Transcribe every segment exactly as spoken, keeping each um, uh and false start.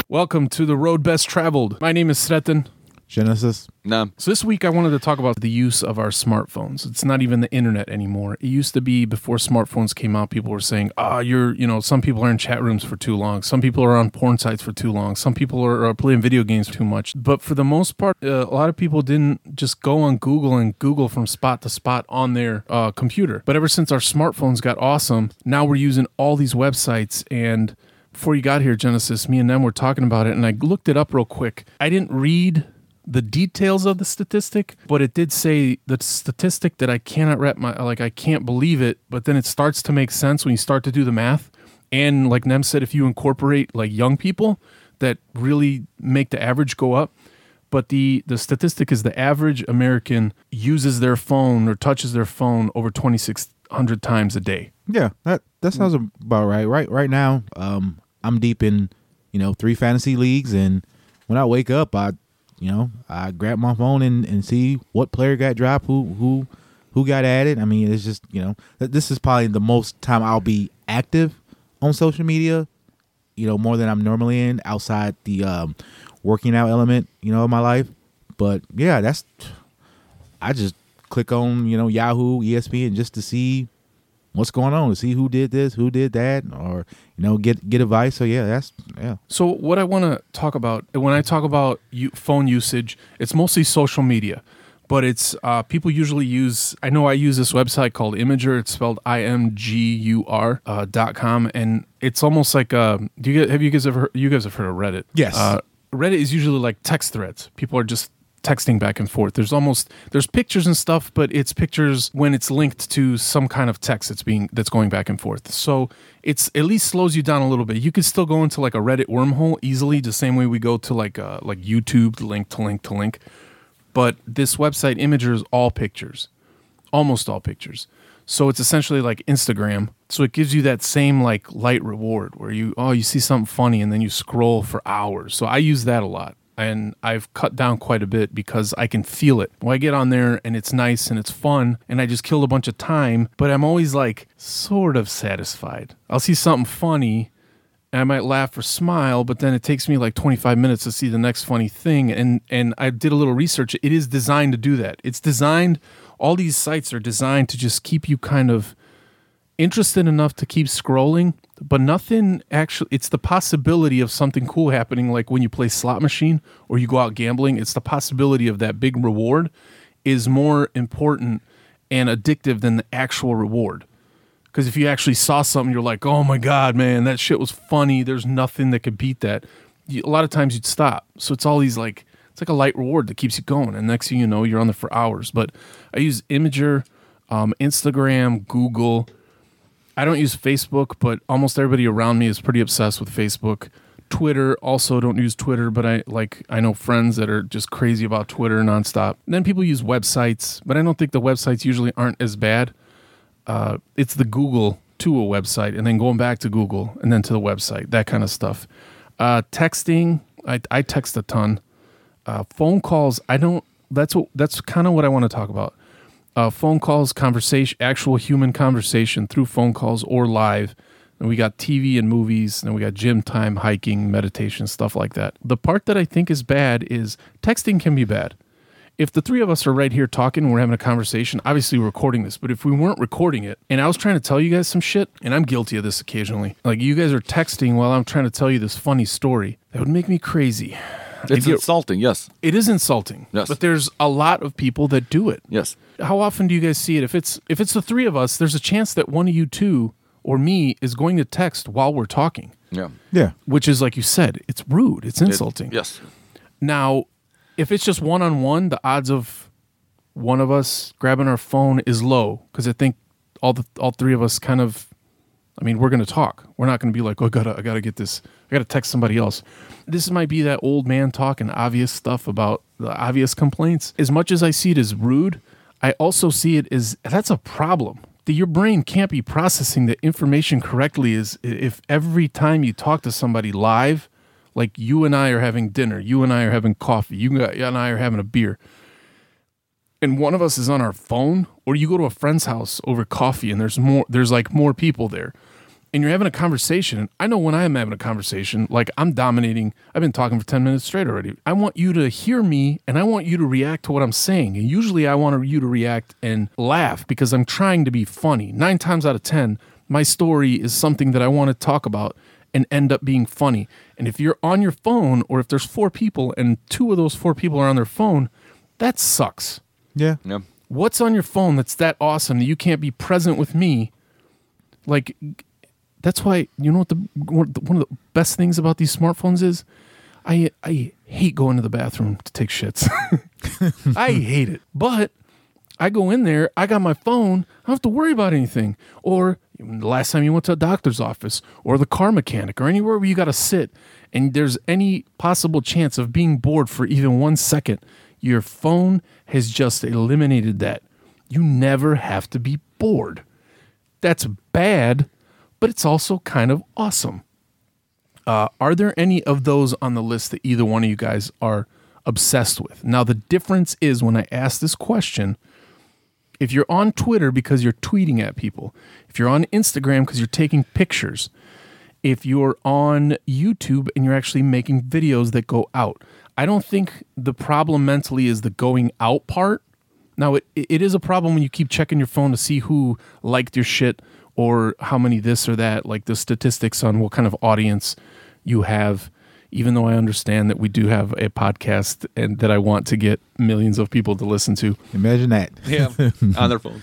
Welcome to the Road Best Traveled. My name is Sretan. Genesis. No. So this week I wanted to talk about the use of our smartphones. It's not even the internet anymore. It used to be before smartphones came out, people were saying, ah, oh, you're, you know, some people are in chat rooms for too long. Some people are on porn sites for too long. Some people are, are playing video games too much. But for the most part, uh, a lot of people didn't just go on Google and Google from spot to spot on their uh, computer. But ever since our smartphones got awesome, now we're using all these websites. And before you got here, Genesis, me and them were talking about it, and I looked it up real quick. I didn't read the details of the statistic, but it did say the statistic that I cannot wrap my, like, I can't believe it, but then it starts to make sense when you start to do the math. And like Nem said, if you incorporate like young people, that really make the average go up. But the, the statistic is the average American uses their phone or touches their phone over twenty-six hundred times a day. Yeah, that, that sounds about right. Right right now, um, I'm deep in, you know, three fantasy leagues, and when I wake up, I You know, I grab my phone and, and see what player got dropped, who who who got added. I mean, it's just, you know, this is probably the most time I'll be active on social media, you know, more than I'm normally in outside the um, working out element, you know, of my life. But yeah, that's, I just click on, you know, Yahoo, E S P N just to see what's going on, to see who did this, who did that, or, you know, get get advice. So yeah, that's yeah. So what I want to talk about, when I talk about u- phone usage, it's mostly social media, but it's uh, people usually use. I know I use this website called Imager. It's spelled I M G U R uh, dot com, and it's almost like uh, do you have you guys ever heard, you guys have heard of Reddit? Yes. Uh, Reddit is usually like text threads. People are just texting back and forth. There's almost there's pictures and stuff, but it's pictures when it's linked to some kind of text that's being that's going back and forth. So it's at least slows you down a little bit. You could still go into like a Reddit wormhole easily, the same way we go to like uh, like YouTube, link to link to link. But this website Imager is all pictures, almost all pictures. So it's essentially like Instagram. So it gives you that same like light reward where you oh you see something funny and then you scroll for hours. So I use that a lot. And I've cut down quite a bit because I can feel it. When I get on there and it's nice and it's fun and I just killed a bunch of time, but I'm always like sort of satisfied. I'll see something funny and I might laugh or smile, but then it takes me like twenty-five minutes to see the next funny thing. And, and I did a little research. It is designed to do that. It's designed, all these sites are designed to just keep you kind of interested enough to keep scrolling, but nothing actually, it's the possibility of something cool happening, like when you play slot machine or you go out gambling. It's the possibility of that big reward is more important and addictive than the actual reward. Because if you actually saw something, you're like, oh my God, man, that shit was funny. There's nothing that could beat that. You, a lot of times you'd stop. So it's all these like, it's like a light reward that keeps you going. And next thing you know, you're on there for hours. But I use Imager, um, Instagram, Google. I don't use Facebook, but almost everybody around me is pretty obsessed with Facebook. Twitter, also don't use Twitter, but I like I know friends that are just crazy about Twitter nonstop. And then people use websites, but I don't think the websites usually aren't as bad. Uh, it's the Google to a website, and then going back to Google, and then to the website, that kind of stuff. Uh, texting, I, I text a ton. Uh, phone calls, I don't. That's what. That's kind of what I want to talk about. Uh, phone calls, conversation, actual human conversation through phone calls or live. And we got T V and movies, and we got gym time, hiking, meditation, stuff like that. The part that I think is bad is texting can be bad. If the three of us are right here talking and we're having a conversation, obviously we're recording this, but if we weren't recording it and I was trying to tell you guys some shit, and I'm guilty of this occasionally, like you guys are texting while I'm trying to tell you this funny story, that would make me crazy. It's get, insulting, yes. It is insulting, yes. But there's a lot of people that do it. Yes. How often do you guys see it? If it's if it's the three of us, there's a chance that one of you two or me is going to text while we're talking. Yeah. Yeah. Which is, like you said, it's rude. It's insulting. It, yes. Now, if it's just one-on-one, the odds of one of us grabbing our phone is low because I think all the all three of us kind of, I mean, we're going to talk. We're not going to be like, oh, I gotta, I gotta get this. I gotta text somebody else. This might be that old man talk and obvious stuff about the obvious complaints. As much as I see it as rude, I also see it as that's a problem. That your brain can't be processing the information correctly. Is if every time you talk to somebody live, like you and I are having dinner, you and I are having coffee, you and I are having a beer, and one of us is on our phone, or you go to a friend's house over coffee and there's more, there's like more people there, and you're having a conversation. I know when I'm having a conversation, like I'm dominating. I've been talking for ten minutes straight already. I want you to hear me and I want you to react to what I'm saying. And usually I want you to react and laugh because I'm trying to be funny. Nine times out of ten, my story is something that I want to talk about and end up being funny. And if you're on your phone or if there's four people and two of those four people are on their phone, that sucks. Yeah. Yeah. What's on your phone that's that awesome that you can't be present with me? Like, that's why, you know what the one of the best things about these smartphones is? I I hate going to the bathroom to take shits. I hate it. But I go in there, I got my phone, I don't have to worry about anything. Or the last time you went to a doctor's office or the car mechanic or anywhere where you got to sit and there's any possible chance of being bored for even one second, your phone has just eliminated that. You never have to be bored. That's bad, but it's also kind of awesome. Uh, are there any of those on the list that either one of you guys are obsessed with? Now, the difference is when I ask this question, if you're on Twitter because you're tweeting at people, if you're on Instagram because you're taking pictures, if you're on YouTube and you're actually making videos that go out, I don't think the problem mentally is the going out part. Now, it, it is a problem when you keep checking your phone to see who liked your shit or how many this or that, like the statistics on what kind of audience you have, even though I understand that we do have a podcast and that I want to get millions of people to listen to. Imagine that. Yeah. On their phones.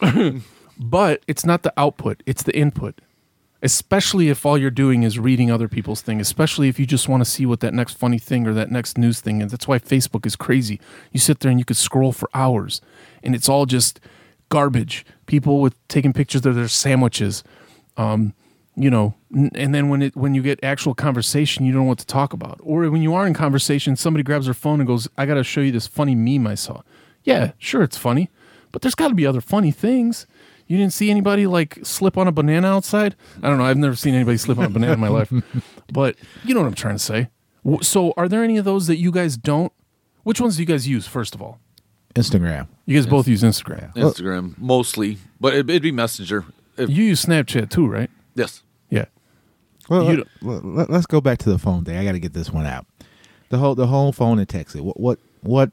But it's not the output, it's the input. Especially if all you're doing is reading other people's thing, especially if you just want to see what that next funny thing or that next news thing is. That's why Facebook is crazy. You sit there and you could scroll for hours, and it's all just garbage. People with taking pictures of their sandwiches, um, you know, n- and then when it when you get actual conversation, you don't know what to talk about. Or when you are in conversation, somebody grabs their phone and goes, I got to show you this funny meme I saw. Yeah, sure, it's funny, but there's got to be other funny things. You didn't see anybody like slip on a banana outside? I don't know. I've never seen anybody slip on a banana in my life. But you know what I'm trying to say. So are there any of those that you guys don't? Which ones do you guys use, first of all? Instagram. You guys both use Instagram. Instagram, mostly. But it, it'd be Messenger. If, You use Snapchat too, right? yes. Yeah. Well, You let, let, let's go back to the phone thing. I got to get this one out. The whole the whole phone and text. What what what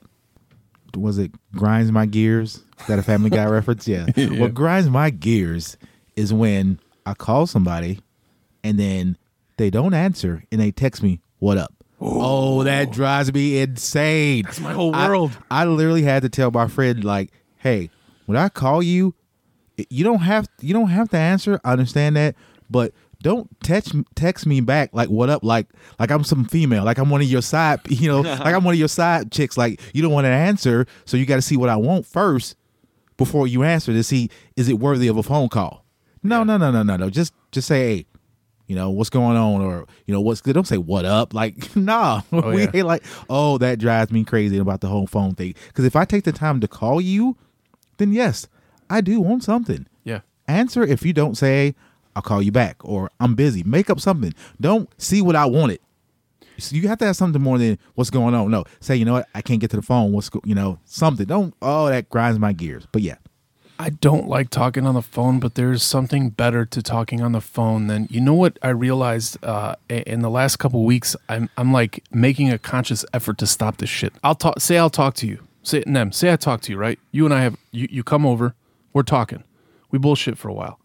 was it? Grinds my gears. Is that a Family Guy reference? Yeah. Yeah. What grinds my gears is when I call somebody and then they don't answer and they text me, "What up?" Oh, that drives me insane. That's my whole I- world. I, literally had to tell my friend, like, "Hey, when I call you, you don't have you don't have to answer. I understand that, but don't text text me back like what up, like like I'm some female, like I'm one of your side, you know, like I'm one of your side chicks. Like you don't want to answer, so you got to see what I want first before you answer to see is it worthy of a phone call. No, no, no, no, no, no. Just just say, hey, you know what's going on, or you know what's good. Don't say what up, like nah. Oh, we yeah. ain't like oh that drives me crazy about the whole phone thing. Because if I take the time to call you, then yes, I do want something. Yeah. Answer. If you don't say, I'll call you back, or I'm busy. Make up something. Don't see what I wanted. So you have to have something more than what's going on. No, say, you know what, I can't get to the phone. What's go- you know something. Don't. Oh, that grinds my gears. But yeah, I don't like talking on the phone, but there's something better to talking on the phone than, you know what I realized uh, in the last couple of weeks, I'm I'm like making a conscious effort to stop this shit. I'll talk, say I'll talk to you. Say, Nem, say I talk to you, right? You and I have, you, you come over, we're talking. We bullshit for a while.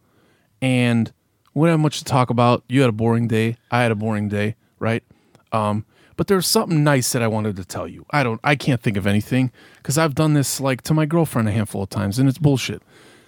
And we don't have much to talk about. You had a boring day. I had a boring day, right? Um, but there's something nice that I wanted to tell you. I don't, I can't think of anything because I've done this like to my girlfriend a handful of times and it's bullshit.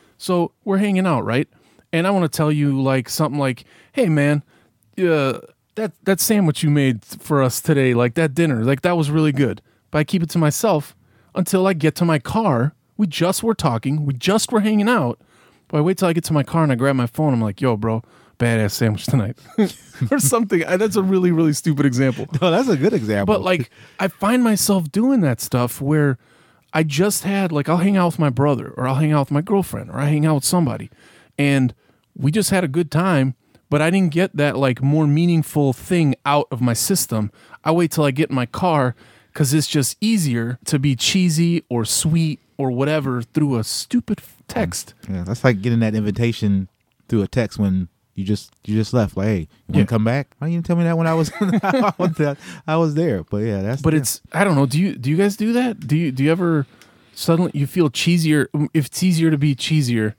So we're hanging out, right? And I want to tell you like something like, hey man, uh, that, that sandwich you made for us today, like that dinner, like that was really good. But I keep it to myself until I get to my car. We just were talking. We just were hanging out. But I wait till I get to my car and I grab my phone. I'm like, yo, bro, badass sandwich tonight. Or something. I, that's a really, really stupid example. no, that's a good example. But like, I find myself doing that stuff where I just had, like, I'll hang out with my brother or I'll hang out with my girlfriend or I hang out with somebody. And we just had a good time, but I didn't get that, like, more meaningful thing out of my system. I wait till I get in my car because it's just easier to be cheesy or sweet or whatever through a stupid text. yeah, that's like getting that invitation through a text when you just you just left. Like, hey, you want to Yeah. come back? Why didn't you tell me that when I was I was there? I was there. But yeah, that's But it's I don't know. Do you do you guys do that? Do you do you ever suddenly you feel cheesier? If it's easier to be cheesier,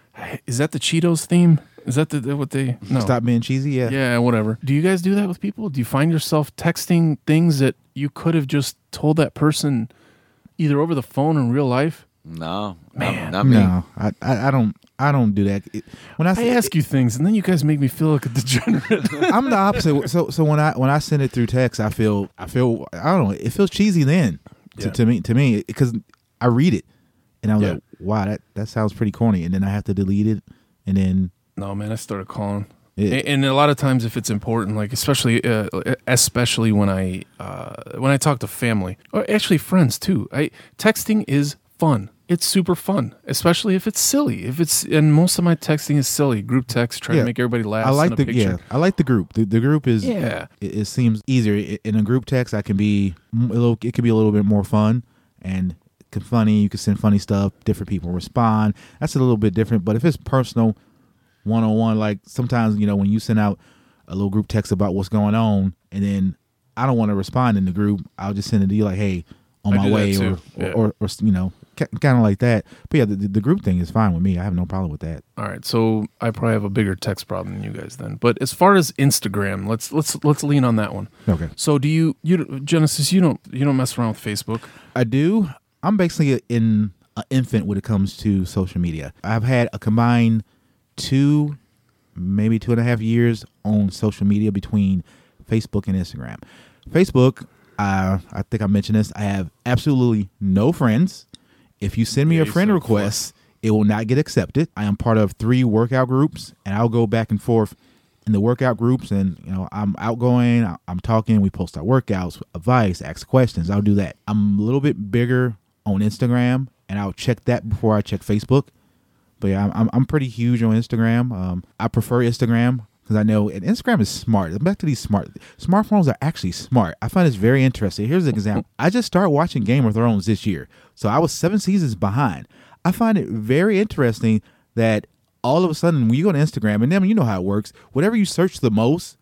is that the Cheetos theme? Is that the, the what they no? stop being cheesy. Yeah. Yeah, whatever. Do you guys do that with people? Do you find yourself texting things that you could have just told that person either over the phone or in real life? No, Man. not, not me. No, I, I I don't I don't do that. It, when I, I say, ask you things, and then you guys make me feel like a degenerate. I'm the opposite. So so when I when I send it through text, I feel I feel I don't know. It feels cheesy then to, Yeah. to me to me because I read it and I was Yeah. like, wow, that that sounds pretty corny, and then I have to delete it, and then No, man, I started calling. Yeah. A- And a lot of times, if it's important, like especially, uh, especially when I uh, when I talk to family or actually friends too, I texting is fun. It's super fun, especially if it's silly. If it's and most of my texting is silly. Group text, try Yeah. to make everybody laugh. I like send a the yeah picture. I like the group. The, the group is Yeah. It, it seems easier I- in a group text. I can be m- a little. It could be a little bit more fun and can funny. You can send funny stuff. Different people respond. That's a little bit different. But if it's personal, one on one, like sometimes you know when you send out a little group text about what's going on, and then I don't want to respond in the group. I'll just send it to you like, hey, on I my do that way, or, too. or, Yeah. or or you know, kind of like that. But yeah, the, the group thing is fine with me. I have no problem with that. All right, so I probably have a bigger text problem than you guys then. But as far as Instagram, let's let's let's lean on that one. Okay. So do you you Genesis? You don't you don't mess around with Facebook? I do. I'm basically in an infant when it comes to social media. I've had a combined two, maybe two and a half years on social media between Facebook and Instagram. Facebook, uh, I think I mentioned this. I have absolutely no friends. If you send me Yeah, a you friend said request, it will not get accepted. I am part of three workout groups, and I'll go back and forth in the workout groups. And you know, I'm outgoing. I- I'm talking. We post our workouts, advice, ask questions. I'll do that. I'm a little bit bigger on Instagram, and I'll check that before I check Facebook. But yeah, I'm I'm, I'm pretty huge on Instagram. Um, I prefer Instagram because I know and Instagram is smart. Back to these smart smartphones are actually smart. I find this very interesting. Here's an example. I just started watching Game of Thrones this year, so I was seven seasons behind. I find it very interesting that all of a sudden when you go to Instagram, and then you know how it works, whatever you search the most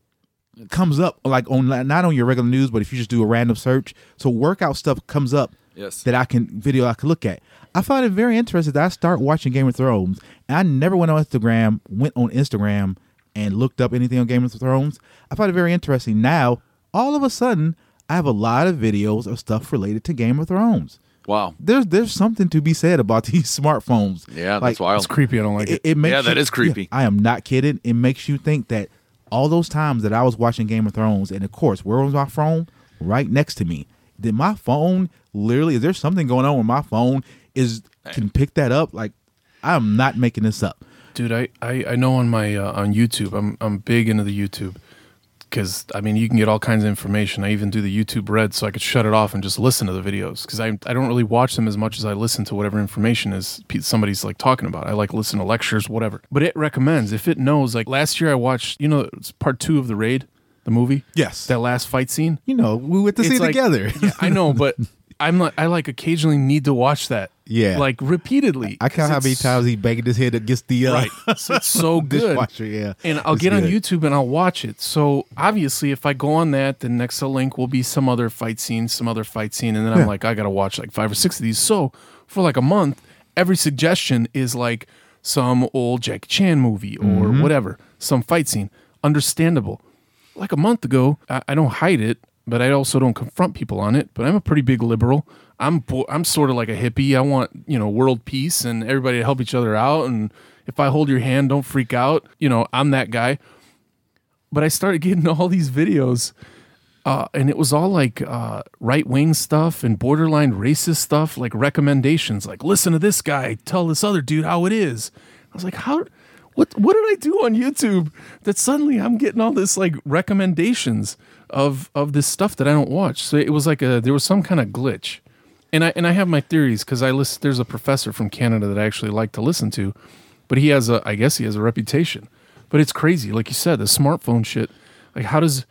comes up, like on not on your regular news, but if you just do a random search, so workout stuff comes up. Yes. That I can video I could look at. I find it very interesting that I start watching Game of Thrones, and I never went on Instagram, went on Instagram and looked up anything on Game of Thrones. I find it very interesting. Now, all of a sudden, I have a lot of videos of stuff related to Game of Thrones. Wow. There's there's something to be said about these smartphones. Yeah, Like, that's wild. It's creepy. I don't like It, it. it makes Yeah, that you- is creepy. I am not kidding. It makes you think that all those times that I was watching Game of Thrones, and of course, where was my phone? Right next to me. Did my phone literally? Is there something going on with my phone? Is can pick that up? Like, I'm not making this up. Dude, I, I, I know on my uh, on YouTube, I'm I'm big into the YouTube because I mean you can get all kinds of information. I even do the YouTube Red so I could shut it off and just listen to the videos because I I don't really watch them as much as I listen to whatever information is pe- somebody's like talking about. I like listen to lectures, whatever. But it recommends if it knows. Like last year, I watched you know it's part two of the Raid, the movie. Yes. That last fight scene. You know, we went to see It's it like- together. Yeah, I know, but I'm like I like occasionally need to watch that. Yeah. Like repeatedly. I count how many It's- times he banged his head against the uh, Right. So it's so good. dishwasher. Yeah, And I'll It's get on good. YouTube and I'll watch it. So obviously, if I go on that, then next to link will be some other fight scene, some other fight scene, and then I'm Yeah. like, I gotta watch like five or six of these. So for like a month, every suggestion is like some old Jackie Chan movie or Mm-hmm. whatever, some fight scene. Understandable. Like a month ago, I, I don't hide it, but I also don't confront people on it. But I'm a pretty big liberal. I'm bo- I'm sort of like a hippie. I want you know world peace and everybody to help each other out. And if I hold your hand, don't freak out. You know, I'm that guy. But I started getting all these videos, uh, and it was all like uh, right wing stuff and borderline racist stuff, like recommendations, like listen to this guy tell this other dude how it is. I was like, how? What? What did I do on YouTube that suddenly I'm getting all this like recommendations of of this stuff that I don't watch? So it was like a there was some kind of glitch, and I and I have my theories because I listen. There's a professor from Canada that I actually like to listen to, but he has a I guess he has a reputation. But it's crazy, like you said, the smartphone shit. Like, how does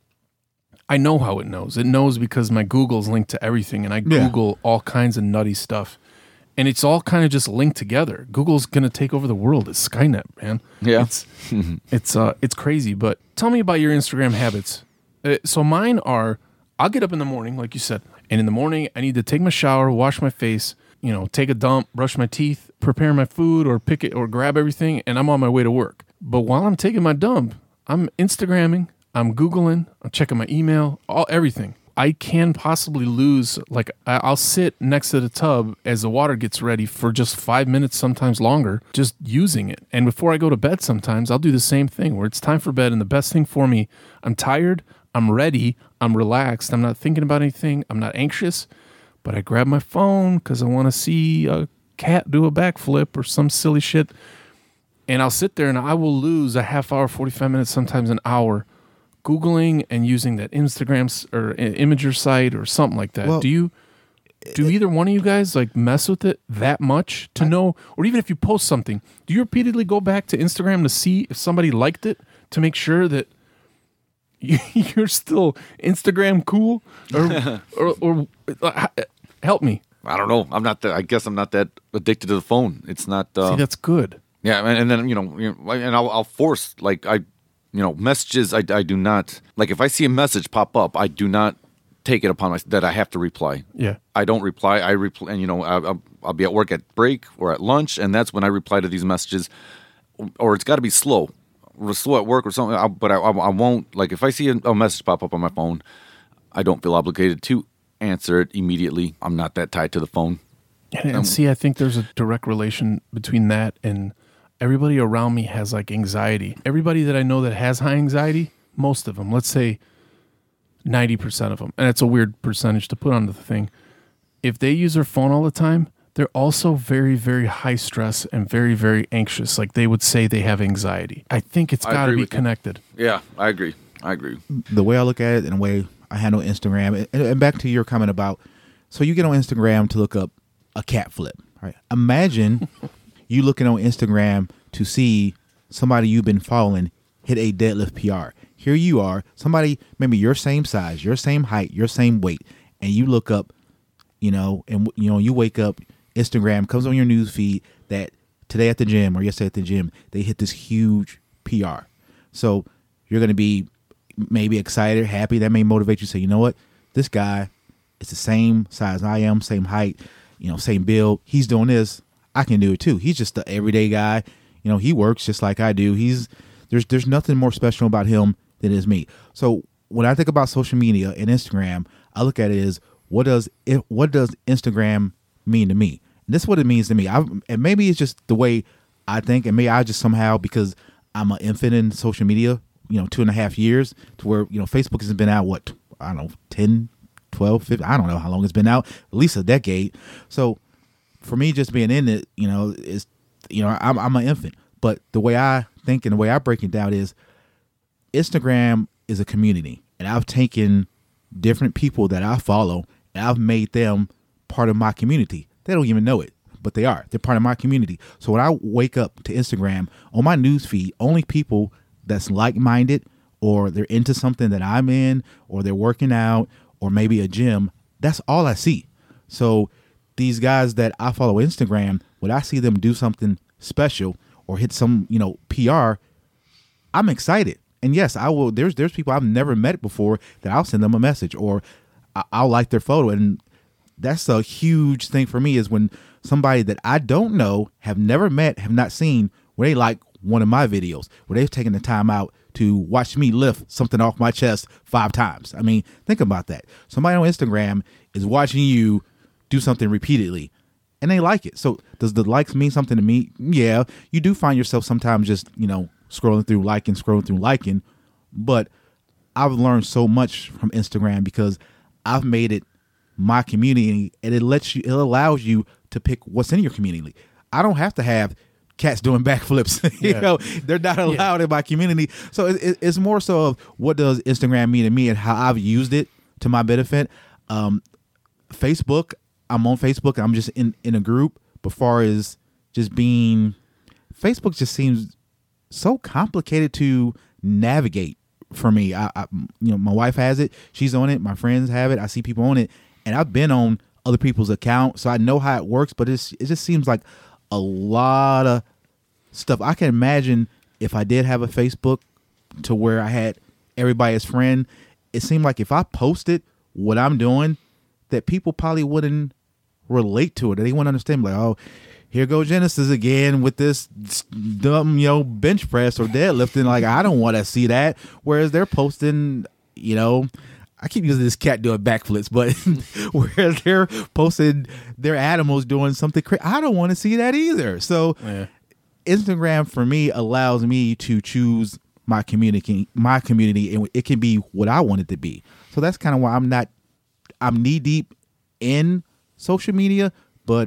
I know how it knows? It knows because my Google's linked to everything, and I Yeah. Google all kinds of nutty stuff. and it's all kind of just linked together. Google's gonna take over the world. It's Skynet, man. Yeah. it's it's uh it's crazy. But tell me about your Instagram habits. Uh, so mine are, I'll get up in the morning, like you said, and in the morning I need to take my shower, wash my face, you know, take a dump, brush my teeth, prepare my food, or pick it or grab everything, and I'm on my way to work. But while I'm taking my dump, I'm Instagramming, I'm Googling, I'm checking my email, all everything. I can possibly lose, like I- I'll sit next to the tub as the water gets ready for just five minutes, sometimes longer, just using it. And before I go to bed sometimes, I'll do the same thing where it's time for bed. And the best thing for me, I'm tired, I'm ready, I'm relaxed, I'm not thinking about anything, I'm not anxious, but I grab my phone because I want to see a cat do a backflip or some silly shit. And I'll sit there and I will lose a half hour, forty-five minutes, sometimes an hour, Googling and using that Instagram s- or i- Imager site or something like that. Well, do you, do either one of you guys like mess with it that much to know, or even if you post something, do you repeatedly go back to Instagram to see if somebody liked it to make sure that you- you're still Instagram cool? Or, or, or uh, help me. I don't know. I'm not that. I guess I'm not that addicted to the phone. It's not. Uh, See, that's good. yeah, and, and then you know, you know, and I'll, I'll force like I, you know, messages. I, I do not like if I see a message pop up, I do not take it upon myself that I have to reply. Yeah. I don't reply. I reply, and you know, I, I'll, I'll be at work at break or at lunch, and that's when I reply to these messages. Or it's got to be slow, or slow at work or something. I, but I, I, I won't like if I see a, a message pop up on my phone, I don't feel obligated to answer it immediately. I'm not that tied to the phone. And, and see, I think there's a direct relation between that and everybody around me has like anxiety. Everybody that I know that has high anxiety, most of them, let's say ninety percent of them, and it's a weird percentage to put on the thing. If they use their phone all the time, they're also very, very high stress and very, very anxious. Like they would say they have anxiety. I think it's I got to agree be with you. connected. Yeah, I agree. I agree. The way I look at it and the way I handle Instagram, and, and back to your comment about, so you get on Instagram to look up a cat flip, right? Imagine you looking on Instagram to see somebody you've been following hit a deadlift P R. Here you are, somebody maybe your same size, your same height, your same weight, and you look up, you know, and you know you wake up, Instagram comes on your news feed that today at the gym or yesterday at the gym they hit this huge P R. So you're going to be maybe excited, happy. That may motivate you to say, you know what, this guy is the same size I am, same height, you know, same build. He's doing this. I can do it too. He's just the everyday guy. You know, he works just like I do. He's there's there's nothing more special about him than is me. So when I think about social media and Instagram, I look at it as what does it what does Instagram mean to me? And this is what it means to me. I, and maybe it's just the way I think, and maybe I just somehow, because I'm an infant in social media, you know, two and a half years to where, you know, Facebook has been out, what, I don't know, ten, twelve, fifteen, I don't know how long it's been out, at least a decade. So for me, just being in it, you know, is, you know, I'm, I'm an infant. But the way I think and the way I break it down is Instagram is a community. And I've taken different people that I follow and I've made them part of my community. They don't even know it, but they are. They're part of my community. So when I wake up to Instagram, on my news feed, only people that's like-minded or they're into something that I'm in or they're working out or maybe a gym, that's all I see. So these guys that I follow Instagram, when I see them do something special or hit some, you know, P R, I'm excited. And yes, I will. There's there's people I've never met before that I'll send them a message or I- I'll like their photo. And that's a huge thing for me is when somebody that I don't know, have never met, have not seen, where they like one of my videos, where they've taken the time out to watch me lift something off my chest five times. I mean, think about that. Somebody on Instagram is watching you do something repeatedly and they like it. So does the likes mean something to me? Yeah, you do find yourself sometimes just, you know, scrolling through liking, scrolling through liking. But I've learned so much from Instagram because I've made it my community and it lets you, it allows you to pick what's in your community. I don't have to have cats doing backflips. you Yeah. know, they're not allowed yeah. in my community. So it, it, it's more so of what does Instagram mean to me and how I've used it to my benefit. Um, Facebook, I'm on Facebook. I'm just in, in a group. But far as just being, Facebook just seems so complicated to navigate for me. I, I, you know, my wife has it. She's on it. My friends have it. I see people on it. And I've been on other people's account, so I know how it works. But it's it just seems like a lot of stuff. I can imagine if I did have a Facebook to where I had everybody as friend, it seemed like if I posted what I'm doing, that people probably wouldn't relate to it. They wouldn't understand. Like, oh, here go Genesis again with this dumb, you know, bench press or deadlifting. Like, I don't want to see that. Whereas they're posting, you know, I keep using this cat doing backflips, but where they're posting their animals doing something crazy, I don't want to see that either. So Yeah. Instagram for me allows me to choose my community, my community, and it can be what I want it to be. So that's kind of why I'm not, I'm knee deep in social media, but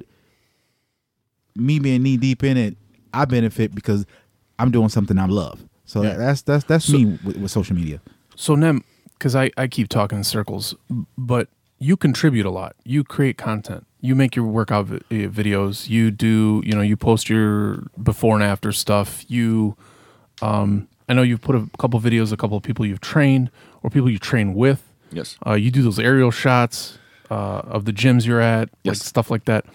me being knee deep in it, I benefit because I'm doing something I love. So Yeah. that's that's that's So- me with, with social media. So Nem, because I, I keep talking in circles, but you contribute a lot. You create content. You make your workout vi- eh, videos. You do, you know, you post your before and after stuff. You, um, I know you've put a couple videos, a couple of people you've trained or people you train with. Yes. Uh, you do those aerial shots uh, of the gyms you're at, like Yes. stuff like that.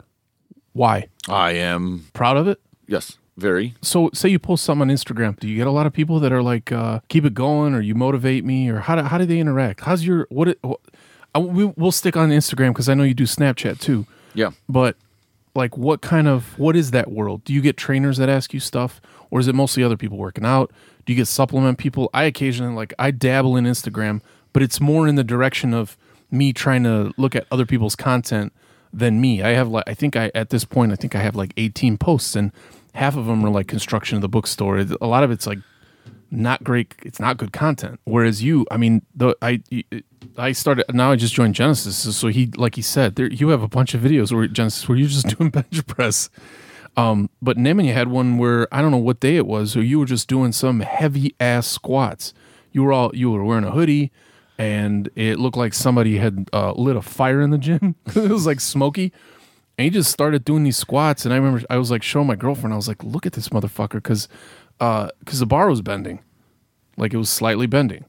Why? I am. Proud of it? Yes. Very. So, say you post something on Instagram. Do you get a lot of people that are like, uh, "Keep it going," or "You motivate me," or how do how do they interact? How's your what? It, what I, we, we'll stick on Instagram because I know you do Snapchat too. Yeah. But like, what kind of what is that world? Do you get trainers that ask you stuff, or is it mostly other people working out? Do you get supplement people? I occasionally like I dabble in Instagram, but it's more in the direction of me trying to look at other people's content than me. I have like I think I at this point I think I have like eighteen posts and half of them are like construction of the bookstore. A lot of it's like not great. It's not good content. Whereas you, I mean, the I I started now. I just joined Genesis, so he like he said, there you have a bunch of videos where Genesis where you're just doing bench press. Um, but Nemanja had one where I don't know what day it was, or you were just doing some heavy ass squats. You were all you were wearing a hoodie, and it looked like somebody had uh, lit a fire in the gym. It was like smoky. And he just started doing these squats, and I remember I was like showing my girlfriend. I was like, "Look at this motherfucker," because because the bar was bending, like it was slightly bending,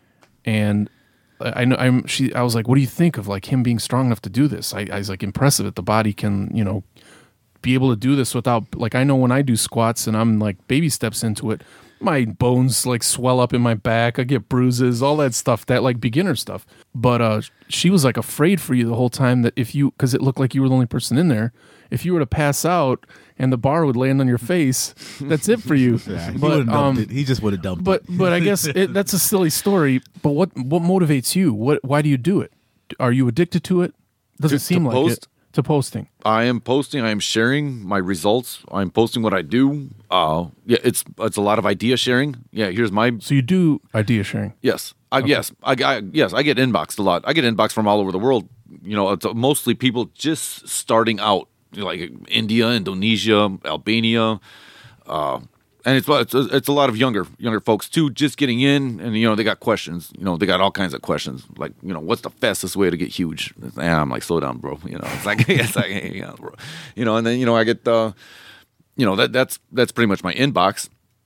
and I know I'm she. I was like, "What do you think of like him being strong enough to do this?" I, I was like, impressive that the body can you know be able to do this without like I know when I do squats and I'm like baby steps into it, my bones like swell up in my back. I get bruises, all that stuff, that like beginner stuff. But uh, she was like afraid for you the whole time that if you, because it looked like you were the only person in there, if you were to pass out and the bar would land on your face, that's it for you. Yeah, he but would've dumped um, it. He just would have dumped but it. but I guess it, that's a silly story. But what what motivates you? What why do you do it? Are you addicted to it? Doesn't To- seem to like post? it. To posting. I am posting. I am sharing my results. I'm posting what I do. Uh, yeah, it's it's a lot of idea sharing. Yeah, here's my So you do idea sharing. yes, I, yes, I, I yes, I get inboxed a lot. I get inboxed from all over the world. You know, it's mostly people just starting out, like India, Indonesia, Albania, uh, and it's it's it's a lot of younger younger folks too, just getting in, and you know they got questions. You know, they got all kinds of questions, like you know, what's the fastest way to get huge? And I'm like, slow down, bro. You know, it's like it's like, hey, yeah, bro. You know, and then you know I get uh, you know that that's that's pretty much my inbox.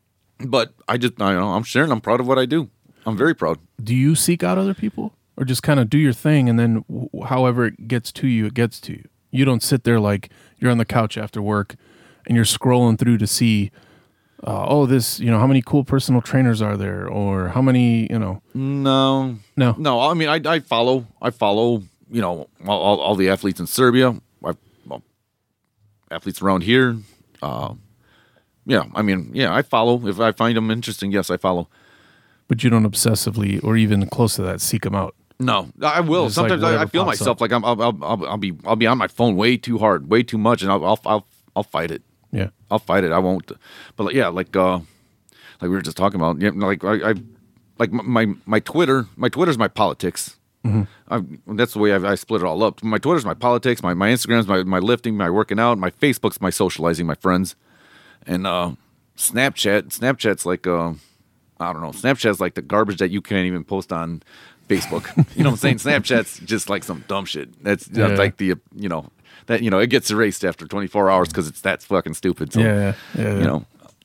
But I just I know I'm sharing. I'm proud of what I do. I'm very proud. Do you seek out other people or just kind of do your thing and then w- however it gets to you, it gets to you? You don't sit there like you're on the couch after work and you're scrolling through to see, uh, oh, this, you know, how many cool personal trainers are there or how many, you know. No, No. no. I mean, I, I follow, I follow, you know, all, all, all the athletes in Serbia, I, well, athletes around here. Uh, yeah, I mean, yeah, I follow. If I find them interesting, yes, I follow. But you don't obsessively or even close to that seek them out. No, I will. Just like Sometimes I, I whatever feel pops myself up. like I'm, I'll, I'll, I'll, I'll be, I'll be on my phone way too hard, way too much, and I'll, I'll, I'll, I'll fight it. Yeah. I'll fight it. I won't. But like, yeah, like, uh, like we were just talking about. Yeah, like I, I like my my Twitter. My Twitter's my politics. Mm-hmm. I, that's the way I, I split it all up. My Twitter's my politics. My my Instagram's my my lifting, my working out. My Facebook's my socializing, my friends, and uh, Snapchat. Snapchat's like uh, I don't know. Snapchat's like the garbage that you can't even post on Facebook. You know what I'm saying? Snapchat's just like some dumb shit. That's, that's Yeah. like the you know that you know it gets erased after twenty-four hours because it's that fucking stupid. So, Yeah, yeah, yeah, you yeah. know.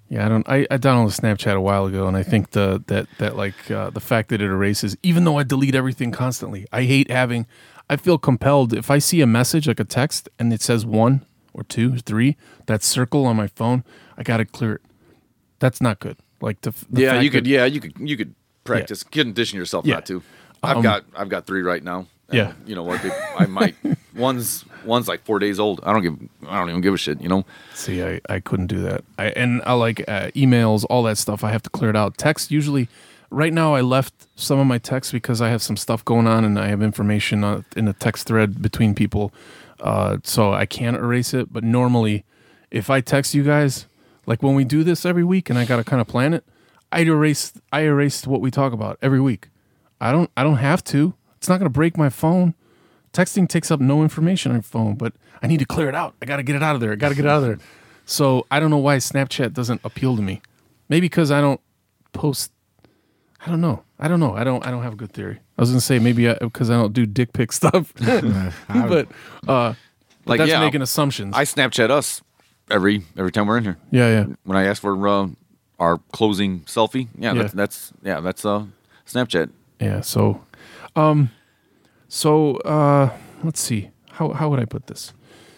Yeah, I don't. I, I downloaded Snapchat a while ago, and I think the that that like uh, the fact that it erases, even though I delete everything constantly, I hate having. I feel compelled if I see a message like a text and it says one or two or three, that circle on my phone, I gotta clear it. That's not good. Like the, the yeah, fact you could. that- Yeah, you could. You could practice condition yourself Yeah. not to. I've Um, got. I've got three right now. And, Yeah. You know what? They, I might. One's one's like four days old. I don't give. I don't even give a shit. You know. See, I, I couldn't do that. I and I like uh, emails, all that stuff. I have to clear it out. Text usually. Right now, I left some of my texts because I have some stuff going on and I have information uh, in a text thread between people, uh, so I can't erase it. But normally, if I text you guys, like when we do this every week, and I gotta kind of plan it, I erase I erased what we talk about every week. I don't I don't have to. It's not gonna break my phone. Texting takes up no information on your phone, but I need to clear it out. I got to get it out of there. I got to get it out of there. So I don't know why Snapchat doesn't appeal to me. Maybe because I don't post. I don't know. I don't know. I don't. I don't have a good theory. I was gonna say maybe because I, I don't do dick pic stuff, but uh, Like, that's yeah, making assumptions. I Snapchat us every every time we're in here. yeah, yeah. When I ask for uh, our closing selfie, yeah, Yeah. That's, that's yeah, that's uh, Snapchat. Yeah. So, um, so uh, let's see. How how would I put this?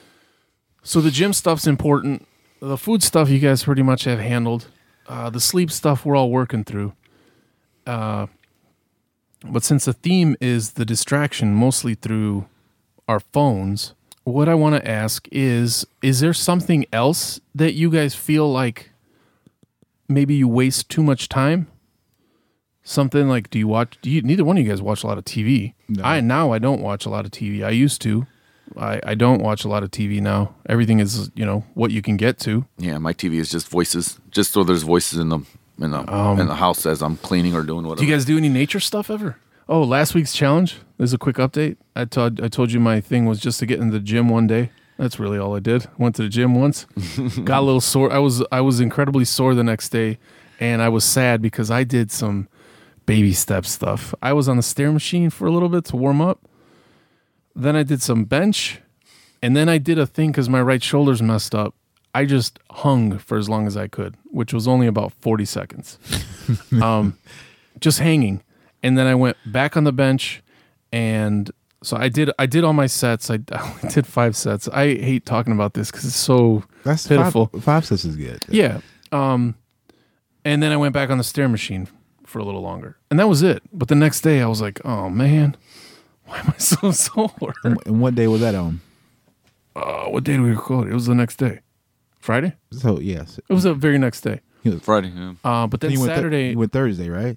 So the gym stuff's important. The food stuff you guys pretty much have handled. Uh, the sleep stuff we're all working through. Uh, but since the theme is the distraction, mostly through our phones, what I want to ask is: is there something else that you guys feel like maybe you waste too much time? Something like, do you watch? Do you, neither one of you guys watch a lot of T V. No. I now I don't watch a lot of T V. I used to. I, I don't watch a lot of T V now. Everything is, you know, what you can get to. Yeah, my T V is just voices, just so there's voices in the in the Um, in the house as I'm cleaning or doing whatever. Do you guys do any nature stuff ever? Oh, last week's challenge. There's a quick update. I told I told you my thing was just to get in the gym one day. That's really all I did. Went to the gym once. Got a little sore. I was I was incredibly sore the next day, and I was sad because I did some baby step stuff. I was on the stair machine for a little bit to warm up. Then I did some bench, and then I did a thing because my right shoulder's messed up. I just hung for as long as I could, which was only about forty seconds. um, just hanging. And then I went back on the bench, and so I did I did all my sets. I, I did five sets. I hate talking about this because it's so That's pitiful. Five, five sets is good. Yeah. Um, and then I went back on the stair machine for a little longer. And that was it. But the next day I was like, oh, man, why am I so sore? And, and what day was that on? Uh, what day did we record? It was the next day. Friday? So yes, It was the very next day. Friday? Yeah. Uh, but then you went, Saturday, th- you went Thursday, right?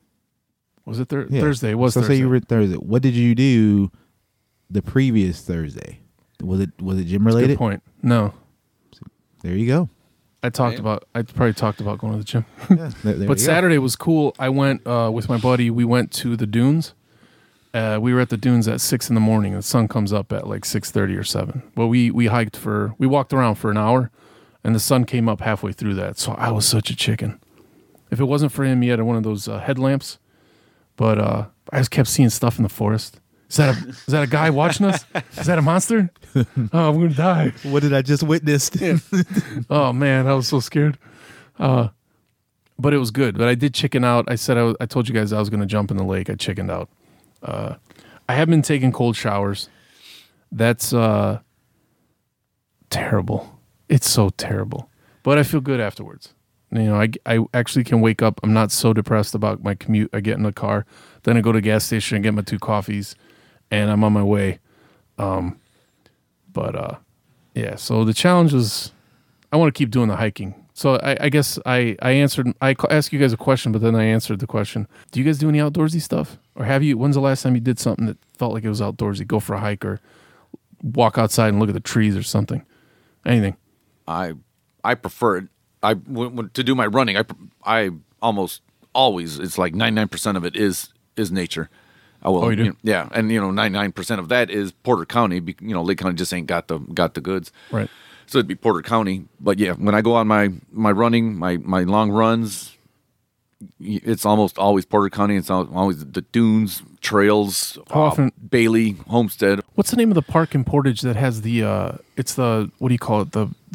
was it thir- Yeah. Thursday? It was so Thursday. say you were Thursday. What did you do the previous Thursday? Was it was it gym related? Good point. No. There you go. I talked Yeah. about, I probably talked about going to the gym. Yeah, there, there But you go. Saturday was cool. I went uh, with my buddy. We went to the dunes. Uh, we were at the dunes at six in the morning. The sun comes up at like six thirty or seven. Well, we we hiked for we walked around for an hour, and the sun came up halfway through that. So I was such a chicken. If it wasn't for him, he had one of those uh, headlamps. But uh, I just kept seeing stuff in the forest. Is that a is that a guy watching us? Is that a monster? Oh, I'm gonna die. What did I just witness? Oh man, I was so scared. Uh, but it was good. But I did chicken out. I said I, was, I told you guys I was going to jump in the lake. I chickened out. Uh, I have been taking cold showers. That's uh, terrible. It's so terrible. But I feel good afterwards. You know, I, I actually can wake up. I'm not so depressed about my commute. I get in the car, then I go to the gas station and get my two coffees, and I'm on my way. Um, but uh, yeah. So the challenge was, I want to keep doing the hiking. So I, I guess I, I answered, I ca- asked you guys a question, but then I answered the question. Do you guys do any outdoorsy stuff? Or have you, when's the last time you did something that felt like it was outdoorsy? Go for a hike or walk outside and look at the trees or something? Anything? I I prefer it. I when, when- to do my running. I pr- I almost always it's like ninety-nine percent of it is is nature. I will, Oh, you do? know, yeah, and you know ninety-nine percent of that is Porter County. be- You know, Lake County just ain't got the got the goods. Right. So it'd be Porter County. But yeah, when I go on my my running, my my long runs, y- it's almost always Porter County. It's al- always the dunes, trails, How uh, often- Bailey, Homestead. What's the name of the park in Portage that has the, uh, it's the, what do you call it? The, the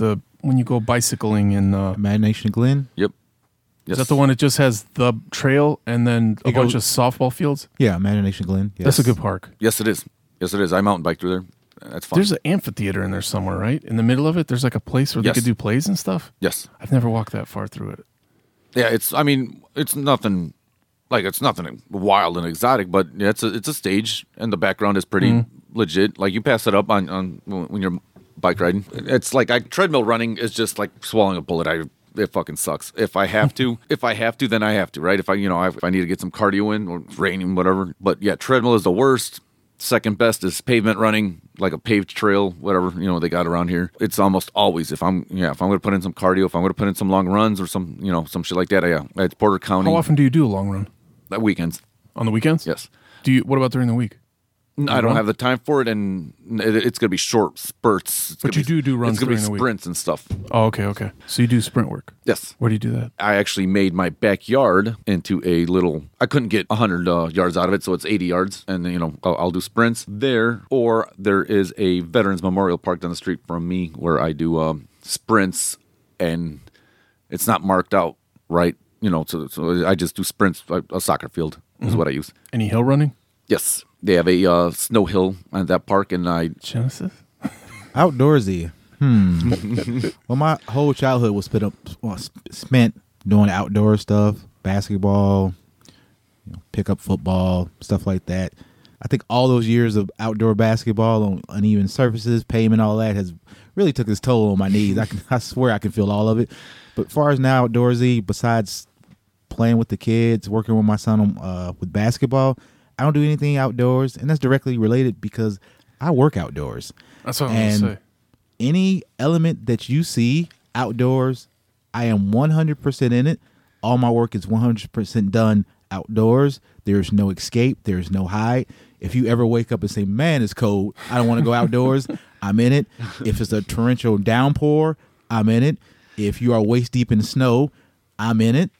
when you go bicycling in? Uh, Imagination Glen. Yep. Yes. Is that the one that just has the trail and then a It bunch goes- of softball fields? Yeah, Imagination Glen. Yes. That's a good park. Yes, it is. Yes, it is. I mountain bike through there. That's fun. There's an amphitheater in there somewhere, right? In the middle of it, there's like a place where Yes. they could do plays and stuff. Yes. I've never walked that far through it. Yeah, it's. I mean, it's nothing. Like it's nothing wild and exotic, but yeah, it's a it's a stage, and the background is pretty Mm-hmm. legit. Like you pass it up on, on when you're bike riding. It's like I treadmill running is just like swallowing a bullet. I it fucking sucks. If I have to, if I have to, then I have to. Right? If I you know if I need to get some cardio in or it's raining, whatever. But yeah, treadmill is the worst. Second best is pavement running, like a paved trail, whatever you know they got around here. It's almost always if I'm yeah if I'm going to put in some cardio, if I'm going to put in some long runs or some you know some shit like that. Yeah, it's Porter County. How often do you do a long run? That weekends. On the weekends? Yes. Do you? What about during the week? I don't run? have the time for it, and it, it's going to be short spurts. It's But gonna you do be, do runs It's going to during the be week. sprints and stuff. Oh, okay, okay. So you do sprint work. Yes. Where do you do that? I actually made my backyard into a little. I couldn't get one hundred uh, yards out of it, so it's eighty yards, and you know I'll, I'll do sprints there. Or there is a Veterans Memorial Park down the street from me where I do um, sprints, and it's not marked out right. You know, so, so I just do sprints. A, a soccer field is Mm-hmm. what I use. Any hill running? Yes, they have a uh, snow hill at that park, and I Genesis? Outdoorsy. Hmm. Well, my whole childhood was spent up, well, sp- spent doing outdoor stuff, basketball, you know, pickup football, stuff like that. I think all those years of outdoor basketball on uneven surfaces, pavement, all that has really took its toll on my knees. I can, I swear, I can feel all of it. But as far as now outdoorsy, besides playing with the kids, working with my son on, uh, with basketball, I don't do anything outdoors, and that's directly related because I work outdoors. That's what I'm And going to say. any element that you see outdoors, I am one hundred percent in it. All my work is one hundred percent done outdoors. There's no escape. There's no hide. If you ever wake up and say, man, it's cold, I don't want to go outdoors, I'm in it. If it's a torrential downpour, I'm in it. If you are waist deep in snow, I'm in it.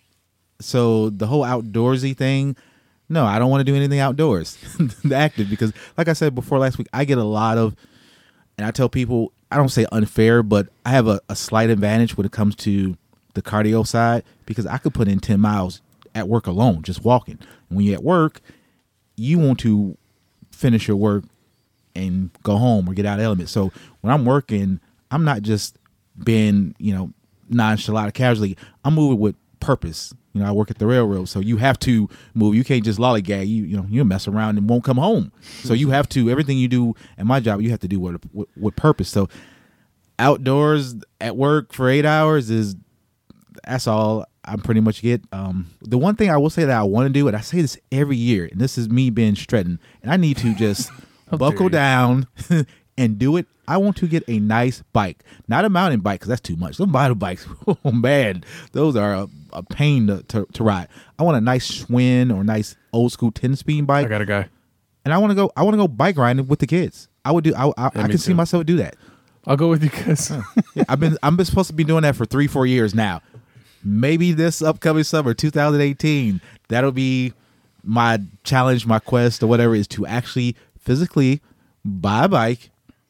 So the whole outdoorsy thing, no, I don't want to do anything outdoors, the active, because like I said before last week, I get a lot of, and I tell people, I don't say unfair, but I have a, a slight advantage when it comes to the cardio side because I could put in ten miles at work alone, just walking. And when you're at work, you want to finish your work and go home or get out of element. So when I'm working, I'm not just being, you know, nonchalant casually. I'm moving with purpose. You know, I work at the railroad, so you have to move. You can't just lollygag. You you know, you mess around and won't come home. So you have to, everything you do at my job, you have to do with, with, with purpose. So outdoors at work for eight hours is, that's all I pretty much get. Um, the one thing I will say that I want to do, and I say this every year, and this is me being Stretton, and I need to just buckle you. down and do it. I want to get a nice bike, not a mountain bike, because that's too much. Some mountain bikes, oh man, those are a, a pain to, to, to ride. I want a nice Schwinn or nice old school ten speed bike, I got a guy. and I want to go. I want to go bike riding with the kids. I would do. I, I, I me can see too. myself do that. I'll go with you guys. Yeah, I've been. I'm supposed to be doing that for three, four years now. Maybe this upcoming summer, two thousand eighteen, that'll be my challenge, my quest, or whatever, is to actually physically buy a bike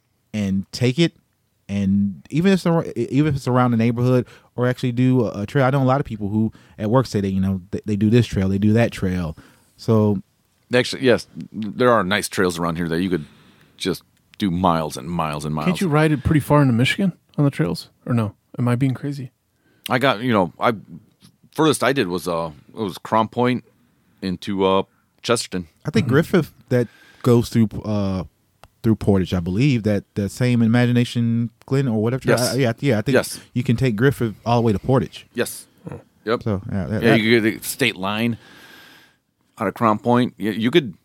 and take it, and even if it's ar- even if it's around the neighborhood, or actually do a, a trail. I know a lot of people who at work say that, you know, they, they do this trail, they do that trail. So actually yes, there are nice trails around here that you could just do miles and miles and miles. Can't you ride it pretty far into Michigan on the trails? Or no? Am I being crazy? I got you know I furthest I did was uh it was Crom Point into uh Chesterton. I think Griffith that goes through uh through Portage, I believe that that same Imagination Glen or whatever. Yes. I, yeah, yeah. I think Yes. you can take Griffith all the way to Portage. Yes. Yep. So yeah, that, yeah, that- you could get the state line out of Crom Point. You, you could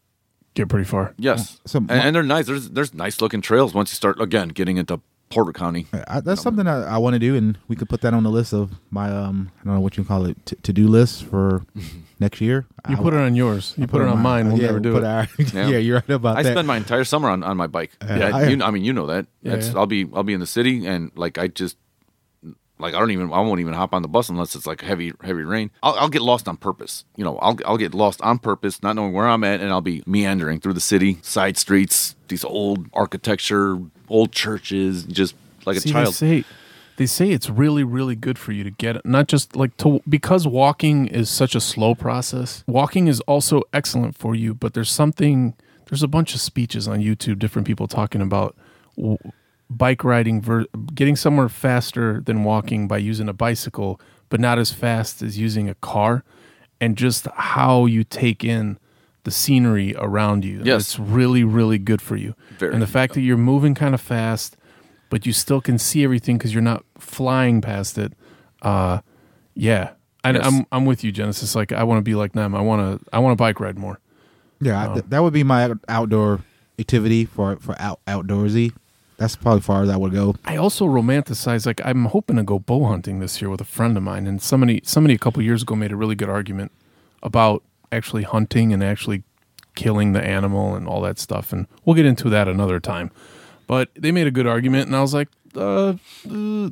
Get pretty far. yes, So and, my- and they're nice. There's there's nice looking trails once you start again getting into Porter County. I, that's something I, I want to do, and we could put that on the list of my um I don't know what you call it t- to do list for next year. You I, put it on yours. You put, it on mine. We'll yeah, never do put it. Our, Yeah. yeah. you're right about I that. spend my entire summer on, on my bike. yeah, I- you, I mean you know that. Yeah, It's, yeah. I'll be I'll be in the city and like I just like I don't even I won't even hop on the bus unless it's like heavy heavy rain. I'll, I'll get lost on purpose. You know, I'll I'll get lost on purpose, not knowing where I'm at, and I'll be meandering through the city, side streets, these old architecture, old churches, just like See, a they child. say They say it's really, really good for you to get not just like to because walking is such a slow process. Walking is also excellent for you, but there's something. There's a bunch of speeches on YouTube, different people talking about w- bike riding, ver- getting somewhere faster than walking by using a bicycle, but not as fast as using a car, and just how you take in the scenery around you. Yes. It's really, really good for you. Very. And the fact that you're moving kind of fast, but you still can see everything because you're not flying past it. Uh, yeah, I, Yes. I'm I'm with you, Genesis. Like I want to be like them. I want to I want to bike ride more. Yeah, Oh. th- that would be my out- outdoor activity for for out outdoorsy. That's probably as far as I would go. I also romanticize, like I'm hoping to go bow hunting this year with a friend of mine, and somebody somebody a couple years ago made a really good argument about actually hunting and actually killing the animal and all that stuff, and we'll get into that another time. But they made a good argument, and I was like, uh, uh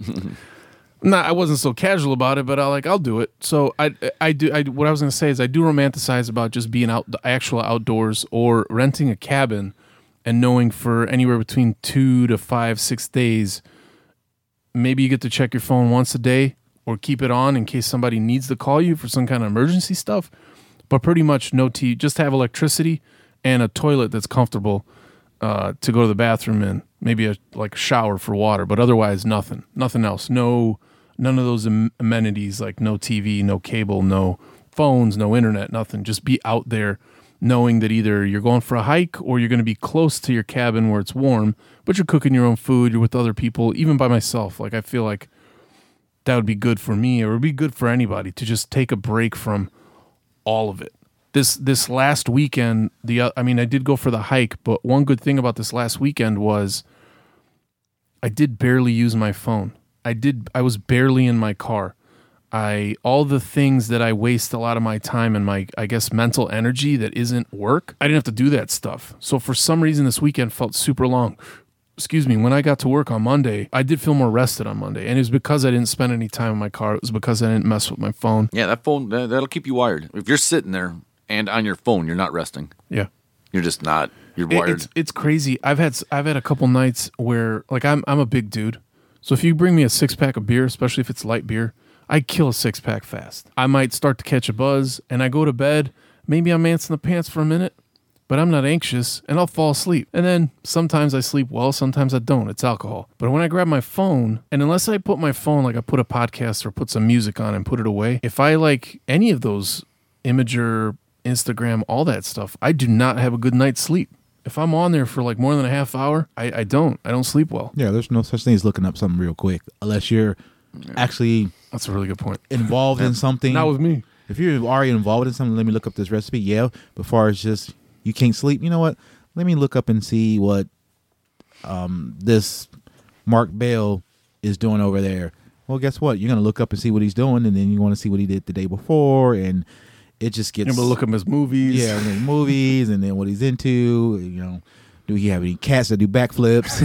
nah, I wasn't so casual about it, but I like I'll do it. So I I do I what I was gonna say is I do romanticize about just being out the actual outdoors or renting a cabin and knowing for anywhere between two to five, six days, maybe you get to check your phone once a day or keep it on in case somebody needs to call you for some kind of emergency stuff. But pretty much no T, just have electricity and a toilet that's comfortable uh, to go to the bathroom in. Maybe a like shower for water, but otherwise nothing, nothing else. No, none of those am- amenities like no T V, no cable, no phones, no internet, nothing. Just be out there knowing that either you're going for a hike or you're going to be close to your cabin where it's warm, but you're cooking your own food, you're with other people, even by myself. Like I feel like that would be good for me, or it would be good for anybody to just take a break from all of it. This this last weekend, the uh, I mean, I did go for the hike, but one good thing about this last weekend was I did barely use my phone. I did I was barely in my car. I all the things that I waste a lot of my time and my I guess mental energy that isn't work. I didn't have to do that stuff. So for some reason this weekend felt super long. Excuse me, when I got to work on Monday, I did feel more rested on Monday. And it was because I didn't spend any time in my car. It was because I didn't mess with my phone. Yeah, that phone, that, that'll keep you wired. If you're sitting there and on your phone, you're not resting. Yeah. You're just not. You're It- wired. It's it's crazy. I've had s- I've had a couple nights where like I'm I'm a big dude. So if you bring me a six pack of beer, especially if it's light beer, I kill a six pack fast. I might start to catch a buzz and I go to bed. Maybe I'm antsing the pants for a minute, but I'm not anxious and I'll fall asleep. And then sometimes I sleep well, sometimes I don't. It's alcohol. But when I grab my phone, and unless I put my phone, like I put a podcast or put some music on and put it away, if I like any of those Imager, Instagram, all that stuff, I do not have a good night's sleep. If I'm on there for like more than a half hour, I, I don't. I don't sleep well. Yeah, there's no such thing as looking up something real quick unless you're actually That's a really good point. involved in something. Not with me. If you're already involved in something, let me look up this recipe. Yeah, but far as just you can't sleep, you know what? Let me look up and see what um, this Mark Bell is doing over there. Well, guess what? You're gonna look up and see what he's doing, and then you want to see what he did the day before, and it just gets. You're going to look at his movies. Yeah, and then movies, and then what he's into. You know, do he have any cats that do backflips?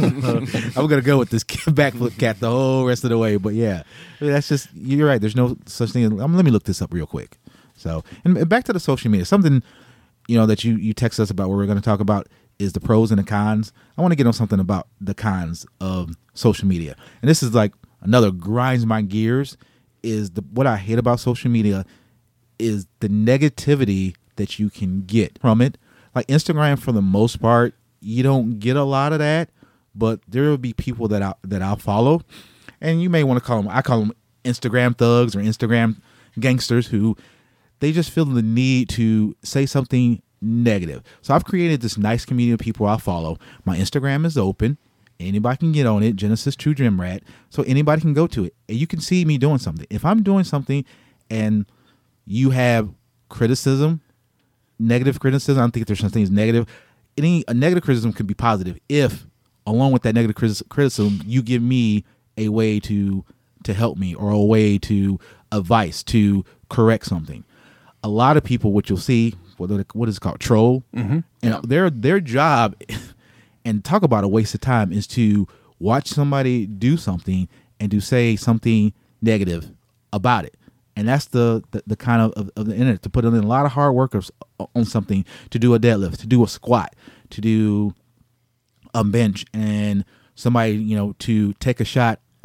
I'm gonna go with this backflip cat the whole rest of the way. But yeah, that's just you're right. There's no such thing. As, um, let me look this up real quick. So, and back to the social media. Something you know that you you text us about what we're going to talk about is the pros and the cons. I want to get on something about the cons of social media, and this is like another grinds my gears. Is the what I hate about social media is the negativity that you can get from it. Like Instagram, for the most part, you don't get a lot of that, but there will be people that I that I'll follow, and you may want to call them. I call them Instagram thugs or Instagram gangsters who they just feel the need to say something negative. So I've created this nice community of people I follow. My Instagram is open. Anybody can get on it. Genesis True Gym Rat. So anybody can go to it, and you can see me doing something. If I'm doing something, and you have criticism, negative criticism. I don't think there's such thing as negative. Any a negative criticism could be positive if, along with that negative criticism, you give me a way to to help me or a way to advice to correct something. A lot of people, what you'll see, what what is it called, troll, mm-hmm. and Yeah. their their job, and talk about a waste of time, is to watch somebody do something and to say something negative about it. And that's the, the, the kind of, of, of the internet, to put in a lot of hard work of, on something, to do a deadlift, to do a squat, to do a bench, and somebody, you know, to take a shot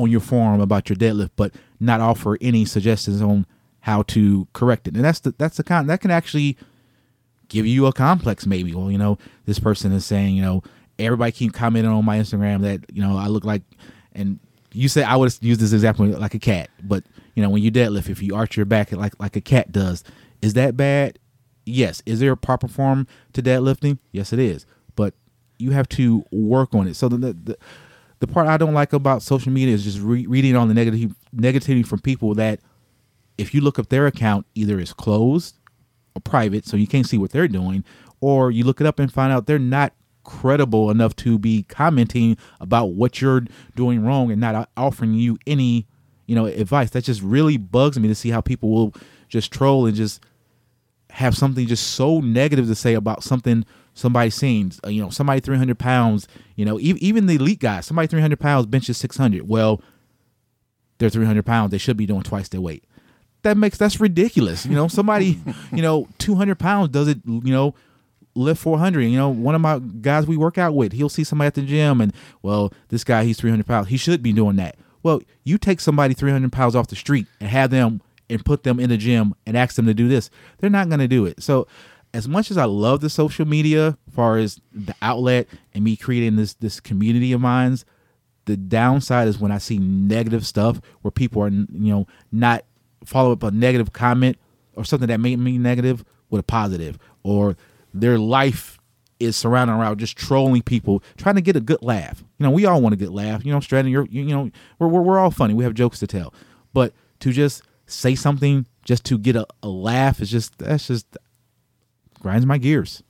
on your forum about your deadlift, but not offer any suggestions on how to correct it. And that's the that's the kind that can actually give you a complex. Maybe, well, you know, this person is saying, you know, everybody keep commenting on my Instagram that, you know, I look like, and you say I would use this example like a cat, but you know, when you deadlift, if you arch your back like like a cat does, is that bad? Yes. Is there a proper form to deadlifting? Yes, it is. But you have to work on it. So the the, the part I don't like about social media is just re- reading on the negative negativity from people that, if you look up their account, either it's closed or private, so you can't see what they're doing, or you look it up and find out they're not credible enough to be commenting about what you're doing wrong and not offering you any, you know, advice. That just really bugs me to see how people will just troll and just have something just so negative to say about something somebody's saying. Uh, you know, somebody three hundred pounds, you know, even, even the elite guys, somebody three hundred pounds benches six hundred. Well, they're three hundred pounds. They should be doing twice their weight. That makes, that's ridiculous. You know, somebody, you know, two hundred pounds does it, you know, lift four hundred. You know, one of my guys we work out with, he'll see somebody at the gym and, well, this guy, he's three hundred pounds. He should be doing that. Well, you take somebody three hundred pounds off the street and have them and put them in the gym and ask them to do this. They're not going to do it. So as much as I love the social media, as far as the outlet and me creating this, this community of mine, the downside is when I see negative stuff where people are, you know, not follow up a negative comment or something that made me negative with a positive, or their life is surrounding around just trolling people, trying to get a good laugh. You know, we all want a good laugh. You know, Stratton, you're, you, you know, we're, we're we're all funny. We have jokes to tell, but to just say something just to get a, a laugh is just that's just grinds my gears.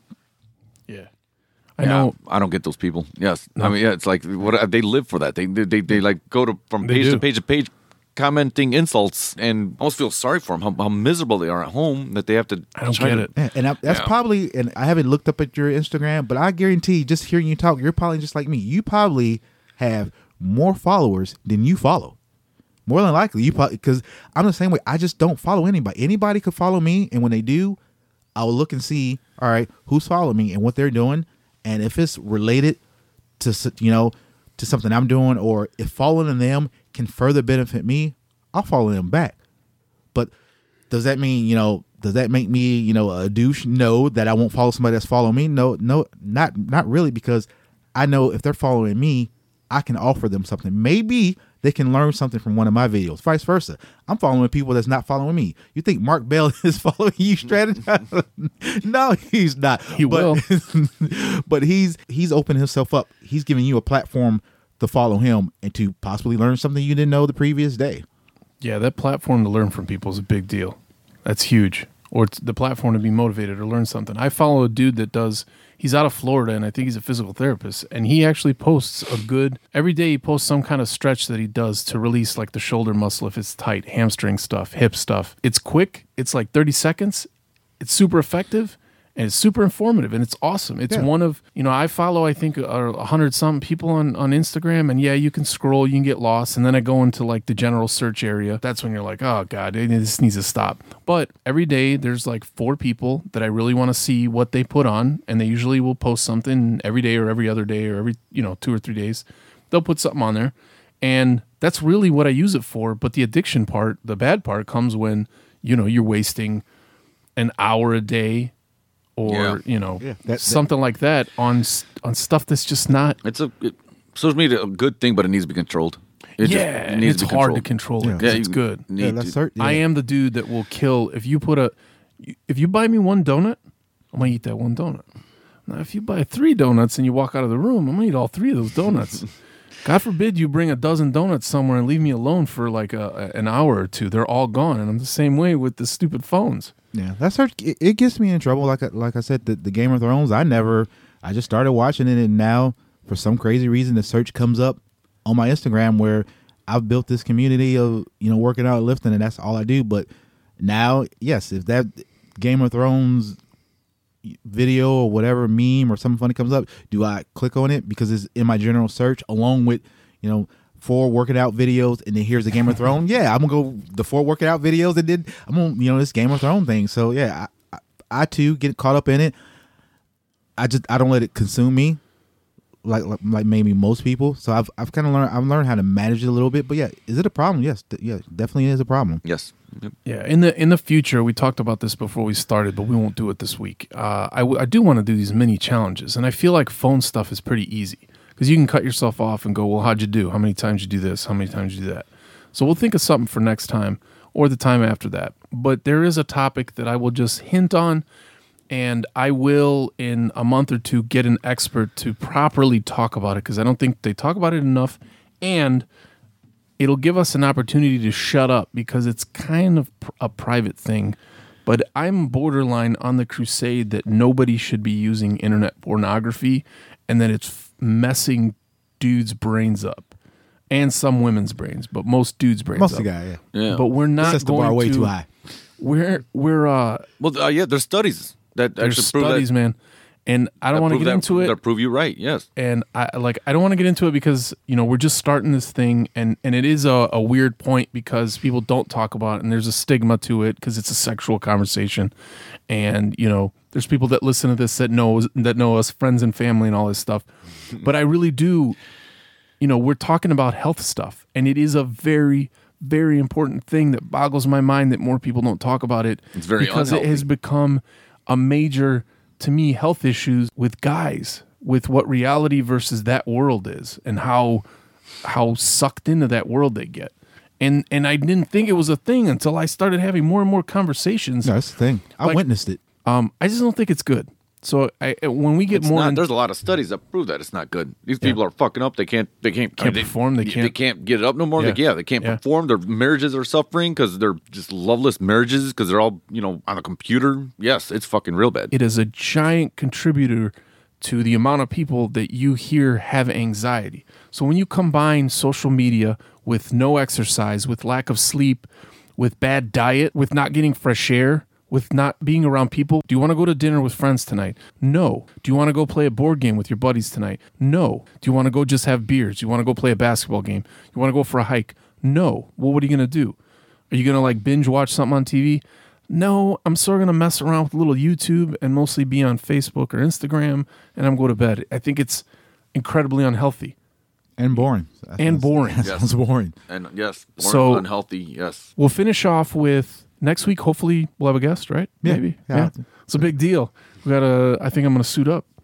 Yeah. I Yeah, know. I don't get those people. Yes, No. I mean, yeah, it's like what they live for that. They they they, they like go to from They page do. to page to page, commenting insults, and almost feel sorry for them. How, how miserable they are at home that they have to. I don't try get to- it. Yeah, and I, that's Yeah. probably, and I haven't looked up at your Instagram, but I guarantee just hearing you talk, you're probably just like me. You probably have more followers than you follow. More than likely, you probably, because I'm the same way. I just don't follow anybody. Anybody could follow me, and when they do, I will look and see, all right, who's following me and what they're doing, and if it's related to, s- you know, to something I'm doing, or if following them can further benefit me, I'll follow them back. But does that mean, you know, does that make me, you know, a douche? No, that I won't follow somebody that's following me. No, no, not not really, because I know if they're following me, I can offer them something. Maybe they can learn something from one of my videos. Vice versa. I'm following people that's not following me. You think Mark Bell is following you, Stratton? No, he's not. He but, will. but he's he's opened himself up. He's giving you a platform to follow him and to possibly learn something you didn't know the previous day. Yeah, that platform to learn from people is a big deal. That's huge. Or it's the platform to be motivated or learn something. I follow a dude that does, he's out of Florida, and I think he's a physical therapist, and he actually posts a good, every day he posts some kind of stretch that he does to release like the shoulder muscle if it's tight, hamstring stuff, hip stuff. It's quick. It's like thirty seconds. It's super effective. And it's super informative, and it's awesome. It's Yeah. one of, you know, I follow, I think, a hundred something people on, on Instagram, and yeah, you can scroll, you can get lost, and then I go into like the general search area. That's when you're like, oh God, this needs to stop. But every day there's like four people that I really want to see what they put on, and they usually will post something every day or every other day or every, you know, two or three days. They'll put something on there, and that's really what I use it for. But the addiction part, the bad part, comes when, you know, you're wasting an hour a day, or Yeah. you know, Yeah, that- that- something like that on s- on stuff that's just not. It's a it, social media a good thing, but it needs to be controlled. It just- Yeah, it and needs it's be hard to controlled. control it. 'cause Yeah. it's you good. need Yeah, that's to- certain. I am the dude that will kill if you put a. If you buy me one donut, I'm gonna eat that one donut. Now, if you buy three donuts and you walk out of the room, I'm gonna eat all three of those donuts. God forbid you bring a dozen donuts somewhere and leave me alone for like a, a- an hour or two. They're all gone, and I'm the same way with the stupid phones. Yeah, that's hurt. It, it gets me in trouble. Like I, like I said, the, the Game of Thrones. I never. I just started watching it, and now for some crazy reason, the search comes up on my Instagram where I've built this community of, you know, working out, lifting, and that's all I do. But now, yes, if that Game of Thrones video or whatever meme or something funny comes up, do I click on it because it's in my general search along with, you know, four working out videos, and then here's the Game of Thrones? Yeah, I'm gonna go the four working out videos, and then I'm gonna, you know, this Game of Thrones thing. So yeah, I, I, I too get caught up in it. I just I don't let it consume me. like like like maybe most people. So I've I've kind of learned I've learned how to manage it a little bit. But yeah, is it a problem? Yes, d- yeah, definitely is a problem. Yes. Yep. Yeah, in the in the future, we talked about this before we started, but we won't do it this week. Uh, I, w- I do want to do these mini challenges, and I feel like phone stuff is pretty easy because you can cut yourself off and go, well, how'd you do? How many times you do this? How many times you do that? So we'll think of something for next time or the time after that. But there is a topic that I will just hint on, and I will, in a month or two, get an expert to properly talk about it because I don't think they talk about it enough, and it'll give us an opportunity to shut up because it's kind of pr- a private thing. But I'm borderline on the crusade that nobody should be using internet pornography and that it's f- messing dudes' brains up and some women's brains, but most dudes' brains Most up. of the guy, yeah. Yeah. But we're not Sets the going bar way to, too high. We're we're uh Well, uh, yeah, there's studies that there's actually prove studies, that, man, and I don't that want to prove get that, into it. That prove you right. Yes. And I like I don't want to get into it because you know we're just starting this thing, and and it is a, a weird point because people don't talk about it, and there's a stigma to it because it's a sexual conversation, and you know there's people that listen to this that know that know us, friends and family, and all this stuff. But I really do, you know, we're talking about health stuff, and it is a very very important thing that boggles my mind that more people don't talk about it. It's very because it unhealthy. has become a major, to me, health issues with guys, with what reality versus that world is, and how how sucked into that world they get. And and I didn't think it was a thing until I started having more and more conversations. No, that's the thing. I Like- witnessed it. Um, I just don't think it's good. So I when we get It's more, not, in- there's a lot of studies that prove that it's not good. These people are fucking up. They can't. They can't. Can't they, perform, they They can't- can't get it up no more. Yeah. They, yeah, they can't Yeah. perform. Their marriages are suffering because they're just loveless marriages because they're all you know on a computer. Yes, it's fucking real bad. it is a giant contributor to the amount of people that you hear have anxiety. So when you combine social media with no exercise, with lack of sleep, with bad diet, with not getting fresh air, with not being around people, do you want to go to dinner with friends tonight? No. Do you want to go play a board game with your buddies tonight? No. Do you want to go just have beers? Do you want to go play a basketball game? You want to go for a hike? No. Well, what are you going to do? Are you going to like binge watch something on T V? No, I'm sort of going to mess around with a little YouTube and mostly be on Facebook or Instagram, and I'm going to bed. I think it's incredibly unhealthy And boring. That and sounds- boring. That sounds boring. And yes, more So- unhealthy. Yes. We'll finish off with next week. Hopefully, we'll have a guest, right? Yeah. Maybe. Yeah. It's a big deal. We got to, I think I'm going to suit up.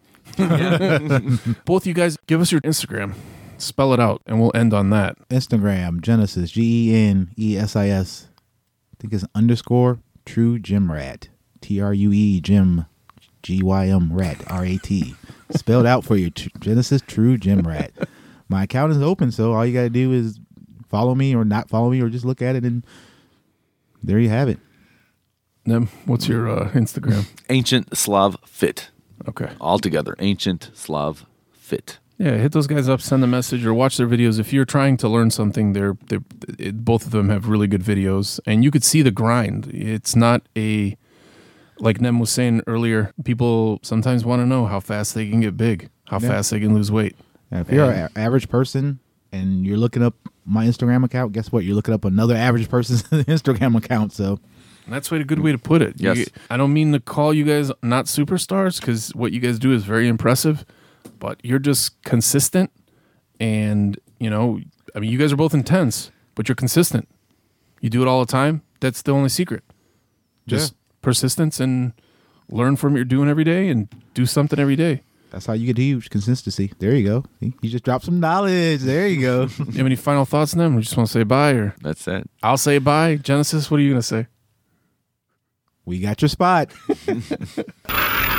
Both you guys, give us your Instagram. Spell it out, and we'll end on that. Instagram, Genesis, G E N E S I S. I think it's underscore True Gym Rat. T R U E Gym, G Y M Rat, R A T. Spelled out for you. Tr- Genesis True Gym Rat. My account is open, so all you got to do is follow me or not follow me or just look at it, and there you have it. Nem, what's your uh, Instagram? Ancient Slav Fit. Okay. All together. Ancient Slav Fit. Yeah, hit those guys up, send a message, or watch their videos. If you're trying to learn something, they're they're it, both of them have really good videos, and you could see the grind. It's not a like Nem was saying earlier. People sometimes want to know how fast they can get big, how Yeah. fast they can lose weight. Now, if you're And- an average person and you're looking up my Instagram account, guess what? You're looking up another average person's Instagram account. So And that's a good way to put it. You Yes. get- I don't mean to call you guys not superstars because what you guys do is very impressive, but you're just consistent. And, you know, I mean, you guys are both intense, but you're consistent. You do it all the time. That's the only secret. Just persistence and learn from what you're doing every day and do something every day. that's how you get huge consistency. There you go. See? You just dropped some knowledge. There you go. You have any final thoughts on them? Or just want to say bye? Or That's it. I'll say bye. Genesis, what are you going to say? We got your spot.